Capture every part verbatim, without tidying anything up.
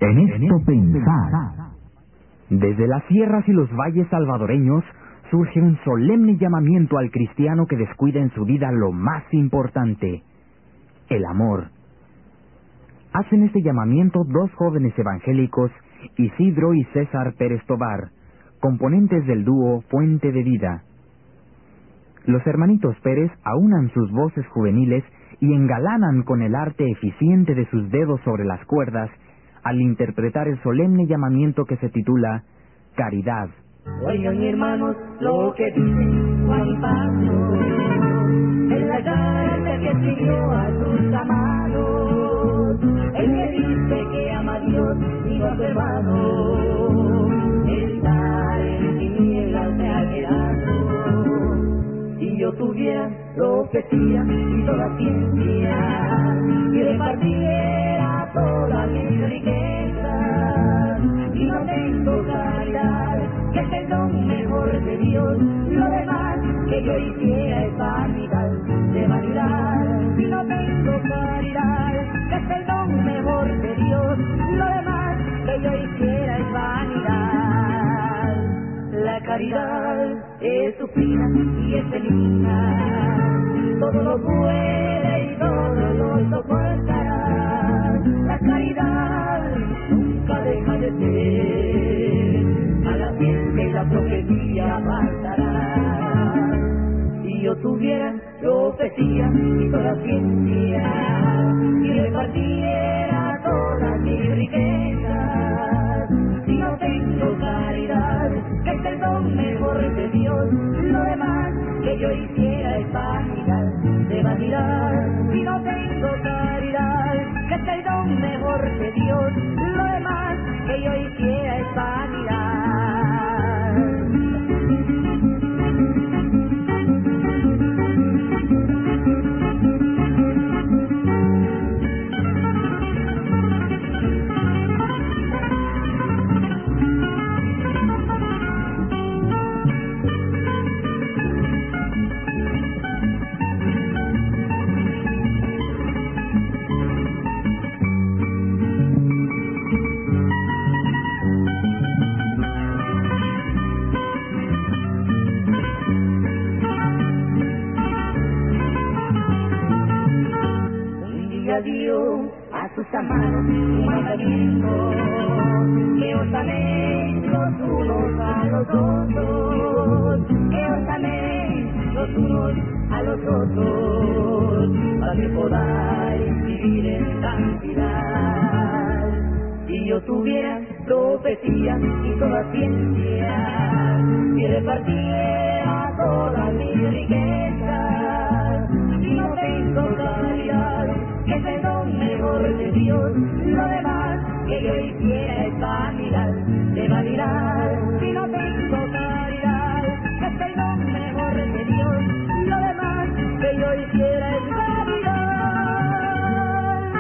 En esto pensar. Desde las sierras y los valles salvadoreños surge un solemne llamamiento al cristiano que descuida en su vida lo más importante, el amor. Hacen este llamamiento dos jóvenes evangélicos, Isidro y César Pérez Tobar, componentes del dúo Fuente de Vida. Los hermanitos Pérez aunan sus voces juveniles y engalanan con el arte eficiente de sus dedos sobre las cuerdas al interpretar el solemne llamamiento que se titula Caridad. Oigan, hermanos, lo que dice Juan y Pablo en la carta que escribió a sus amados. Él me dice que ama a Dios y no a su hermano. Estar en tinieblas me ha quedado. Si yo tuviera profecía y toda ciencia y repartiera todas mis riquezas y no tengo caridad, que es el don mejor de Dios, lo demás que yo hiciera es vanidad, de vanidad. Si no tengo caridad, que es el don mejor de Dios, lo demás que yo hiciera es vanidad. La caridad es sufrida y es benigna, todo lo puede y todo lo soportará. La caridad nunca deja de ser, a la ciencia y la profecía faltará. Si yo tuviera profecía y toda ciencia y repartiera todas mis riquezas, si no tengo caridad, que es el don mejor de Dios, lo demás que yo hiciera es vanidad, de vanidad. Si no tengo caridad, que es el don mejor de Dios, lo demás que yo hiciera es vanidad. Dio a sus amados un mandamiento, que os améis los unos a los otros, que os améis los unos a los otros, para que podáis vivir en santidad. Si yo tuviera profecía y toda ciencia, y repartiera todas mis riquezas, y no tengo caridad, que es el don mejor de Dios, lo demás que yo hiciera es vanidad, de vanidad. Si no tengo caridad, que es el don mejor de Dios, lo demás que yo hiciera es vanidad.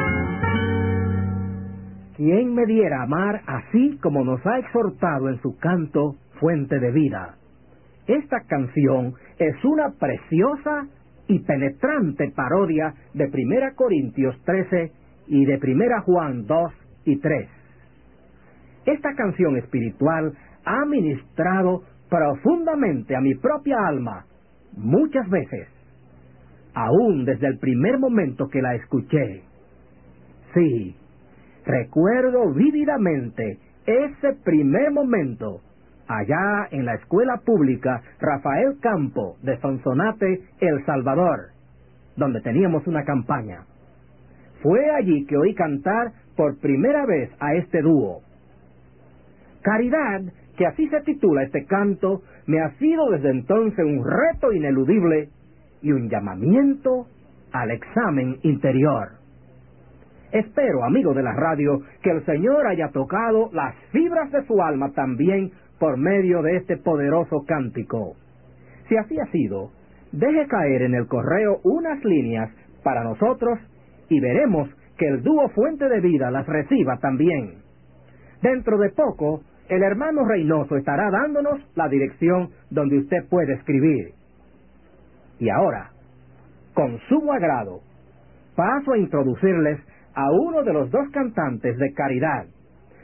¿Quién me diera amar así como nos ha exhortado en su canto Fuente de Vida? Esta canción es una preciosa y penetrante parodia de Primera Corintios trece y de Primera Juan dos y tres. Esta canción espiritual ha ministrado profundamente a mi propia alma muchas veces, aún desde el primer momento que la escuché. Sí, recuerdo vívidamente ese primer momento allá en la escuela pública Rafael Campo de Sonsonate, El Salvador, donde teníamos una campaña. Fue allí que oí cantar por primera vez a este dúo. Caridad, que así se titula este canto, me ha sido desde entonces un reto ineludible y un llamamiento al examen interior. Espero, amigo de la radio, que el Señor haya tocado las fibras de su alma también por medio de este poderoso cántico. Si así ha sido, deje caer en el correo unas líneas para nosotros y veremos que el dúo Fuente de Vida las reciba también. Dentro de poco, el hermano Reynoso estará dándonos la dirección donde usted puede escribir. Y ahora, con sumo agrado, paso a introducirles a uno de los dos cantantes de Caridad,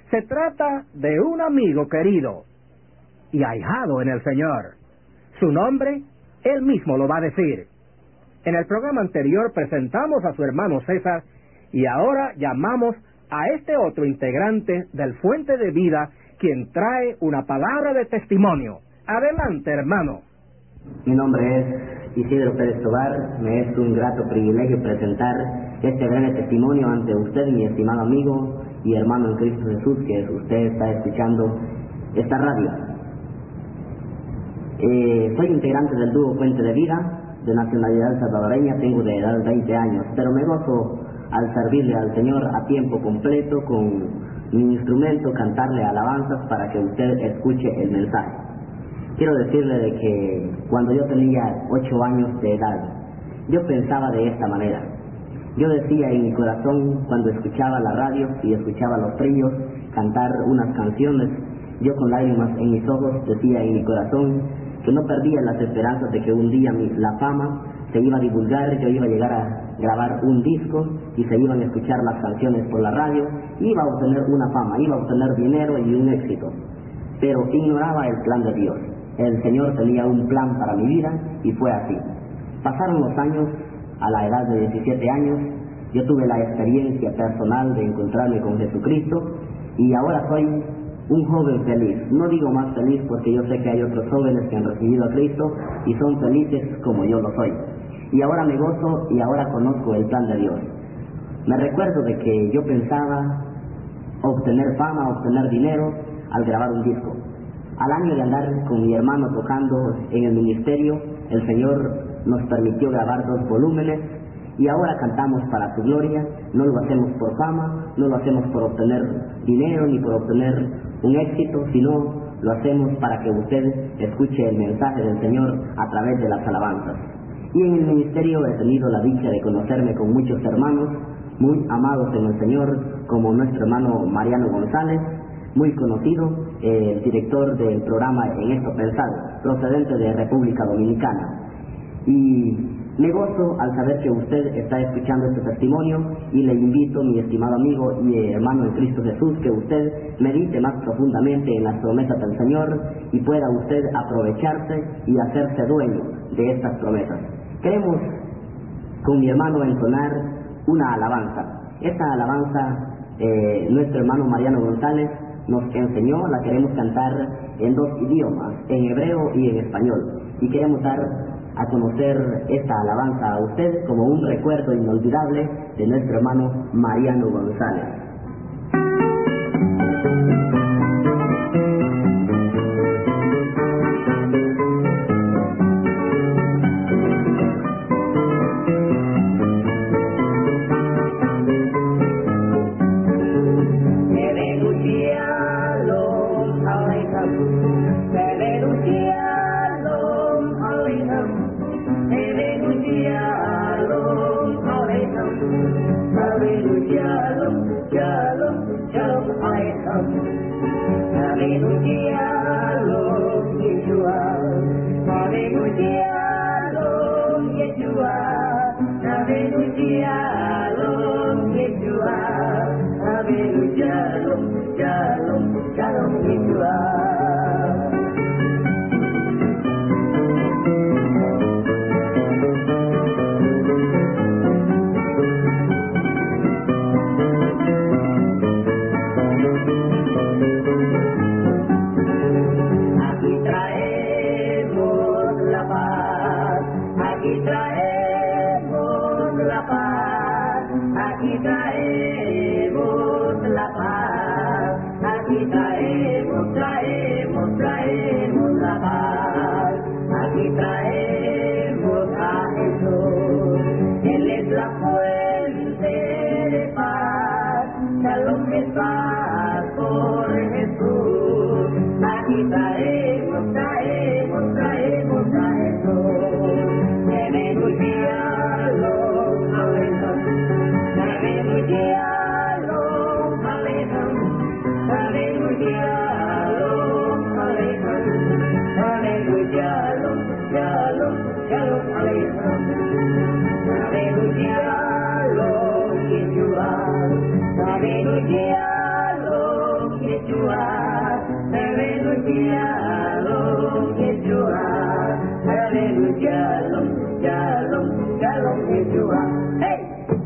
Se trata de un amigo querido y ahijado en el Señor. Su nombre, él mismo lo va a decir. En el programa anterior presentamos a su hermano César y ahora llamamos a este otro integrante del Fuente de Vida, quien trae una palabra de testimonio. Adelante, hermano. Mi nombre es Isidro Pérez Tobar. Me es un grato privilegio presentar este breve testimonio ante usted, mi estimado amigo y hermano en Cristo Jesús, que usted está escuchando esta radio. Eh, soy integrante del dúo Fuente de Vida, de nacionalidad salvadoreña, tengo de edad veinte años, pero me gozo al servirle al Señor a tiempo completo con mi instrumento, cantarle alabanzas para que usted escuche el mensaje. Quiero decirle de que cuando yo tenía ocho años de edad, yo pensaba de esta manera. Yo decía en mi corazón, cuando escuchaba la radio y escuchaba a los trillos cantar unas canciones, yo con lágrimas en mis ojos decía en mi corazón que no perdía las esperanzas de que un día mi, la fama se iba a divulgar, yo iba a llegar a grabar un disco y se iban a escuchar las canciones por la radio, iba a obtener una fama, iba a obtener dinero y un éxito. Pero ignoraba el plan de Dios. El Señor tenía un plan para mi vida y fue así. Pasaron los años, a la edad de diecisiete años, yo tuve la experiencia personal de encontrarme con Jesucristo y ahora soy un joven feliz. No digo más feliz porque yo sé que hay otros jóvenes que han recibido a Cristo y son felices como yo lo soy. Y ahora me gozo y ahora conozco el plan de Dios. Me recuerdo de que yo pensaba obtener fama, obtener dinero al grabar un disco. Al año de andar con mi hermano tocando en el ministerio, el Señor nos permitió grabar dos volúmenes y ahora cantamos para su gloria. No lo hacemos por fama, no lo hacemos por obtener dinero ni por obtener un éxito, sino lo hacemos para que usted escuche el mensaje del Señor a través de las alabanzas. Y en el ministerio he tenido la dicha de conocerme con muchos hermanos muy amados en el Señor, como nuestro hermano Mariano González, muy conocido, eh, el director del programa En Esto Pensado, procedente de República Dominicana. Y me gozo al saber que usted está escuchando este testimonio y le invito, mi estimado amigo y hermano en Cristo Jesús, que usted medite más profundamente en las promesas del Señor y pueda usted aprovecharse y hacerse dueño de estas promesas. Queremos con mi hermano entonar una alabanza. Esta alabanza eh, nuestro hermano Mariano González nos enseñó, la queremos cantar en dos idiomas, en hebreo y en español. Y queremos dar a conocer esta alabanza a usted como un recuerdo inolvidable de nuestro hermano Mariano González. Yeshua, aleluya, lo Yeshua, aleluya, shalom, shalom, shalom, Yeshua. ¡Hey!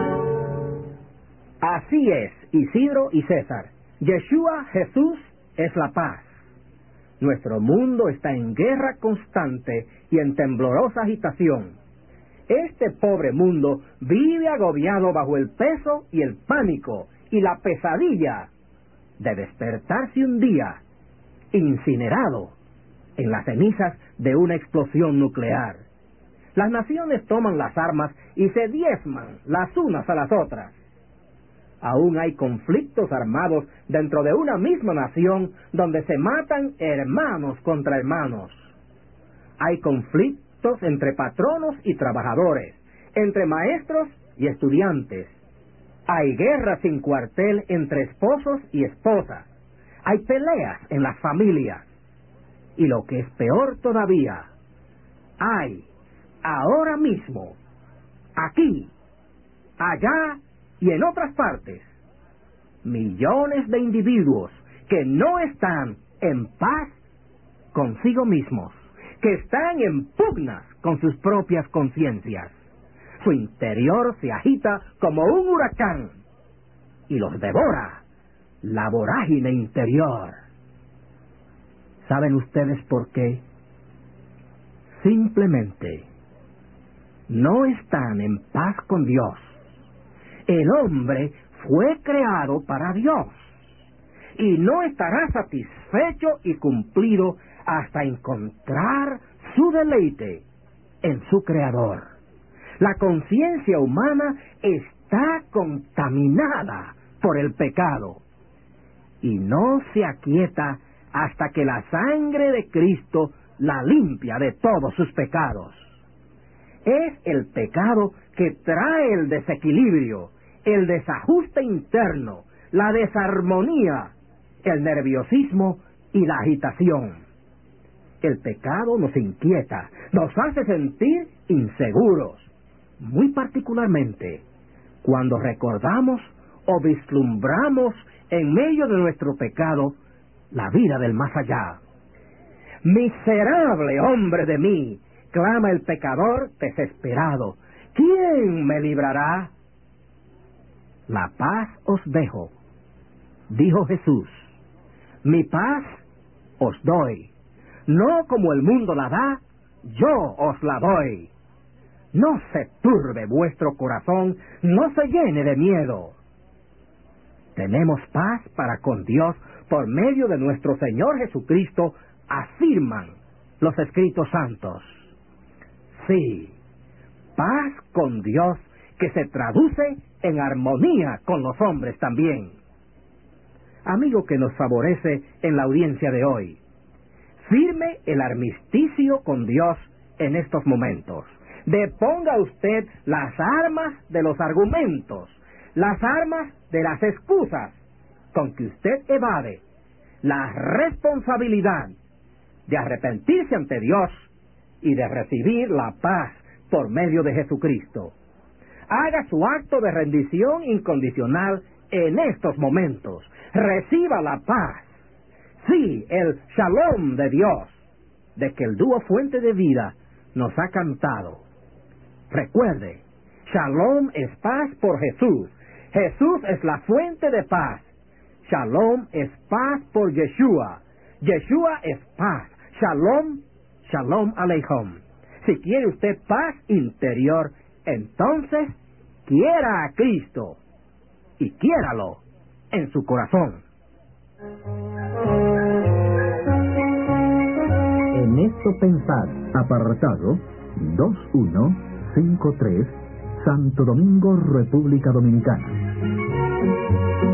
Así es, Isidro y César. Yeshua, Jesús, es la paz. Nuestro mundo está en guerra constante y en temblorosa agitación. Este pobre mundo vive agobiado bajo el peso y el pánico y la pesadilla de despertarse un día incinerado en las cenizas de una explosión nuclear. Las naciones toman las armas y se diezman las unas a las otras. Aún hay conflictos armados dentro de una misma nación donde se matan hermanos contra hermanos. Hay conflictos entre patronos y trabajadores, entre maestros y estudiantes. Hay guerras sin cuartel entre esposos y esposas. Hay peleas en las familias. Y lo que es peor todavía, hay ahora mismo, aquí, allá y en otras partes, millones de individuos que no están en paz consigo mismos, que están en pugnas con sus propias conciencias. Su interior se agita como un huracán y los devora la vorágine interior. ¿Saben ustedes por qué? Simplemente no están en paz con Dios. El hombre fue creado para Dios y no estará satisfecho y cumplido hasta encontrar su deleite en su Creador. La conciencia humana está contaminada por el pecado y no se aquieta hasta que la sangre de Cristo la limpia de todos sus pecados. Es el pecado que trae el desequilibrio, el desajuste interno, la desarmonía, el nerviosismo y la agitación. El pecado nos inquieta, nos hace sentir inseguros, muy particularmente cuando recordamos o vislumbramos en medio de nuestro pecado la vida del más allá. Miserable hombre de mí, clama el pecador desesperado, ¿quién me librará? La paz os dejo, dijo Jesús, mi paz os doy, no como el mundo la da, yo os la doy. No se turbe vuestro corazón, no se llene de miedo. Tenemos paz para con Dios por medio de nuestro Señor Jesucristo, afirman los escritos santos. Sí, paz con Dios que se traduce en armonía con los hombres también. Amigo que nos favorece en la audiencia de hoy, firme el armisticio con Dios en estos momentos. Deponga usted las armas de los argumentos, las armas de las excusas con que usted evade la responsabilidad de arrepentirse ante Dios y de recibir la paz por medio de Jesucristo. Haga su acto de rendición incondicional en estos momentos. Reciba la paz. Sí, el shalom de Dios, de que el dúo Fuente de Vida nos ha cantado. Recuerde, shalom es paz por Jesús. Jesús es la fuente de paz. Shalom es paz por Yeshua. Yeshua es paz. Shalom, shalom aleichem. Si quiere usted paz interior, entonces quiera a Cristo y quiéralo en su corazón. En esto pensar, apartado dos uno cinco tres, Santo Domingo, República Dominicana.